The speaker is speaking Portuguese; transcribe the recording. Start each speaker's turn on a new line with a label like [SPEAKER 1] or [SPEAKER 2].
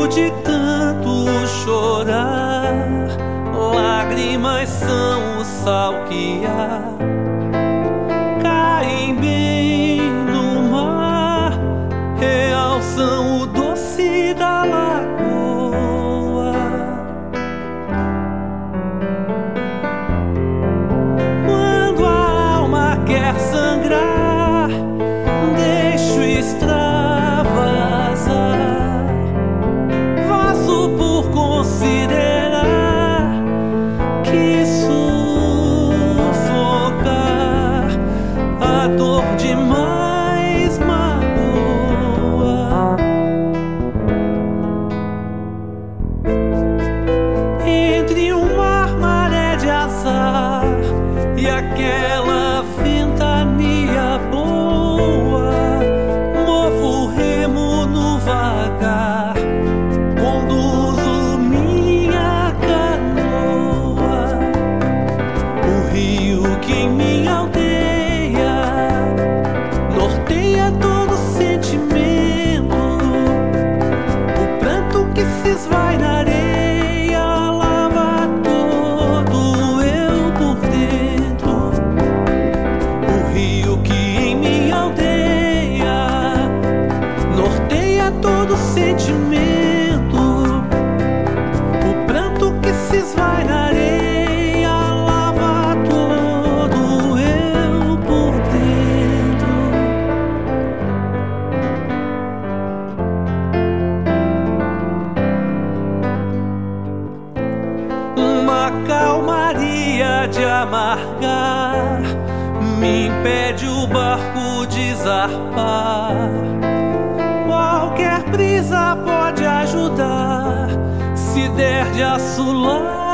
[SPEAKER 1] de tanto chorar, lágrimas são o sal que há, caem bem no mar, realçam o doce da lagoa. Quando a alma quer sangrar, deixo extravasar, faço por considerar que sufocar a dor demais magoa. Entre uma maré de azar e aquela ventania boa, movo o remo no vagar, conduzo minha canoa. O rio que em minha aldeia norteia todo sentimento, o pranto que se esvai na areia lava todo eu por dentro. O rio que em minha aldeia norteia todo sentimento, o pranto que se esvai na areia lava todo eu por dentro. Uma calmaria de amargar me impede o barco de zarpar. Qualquer brisa pode ajudar, se der de assolar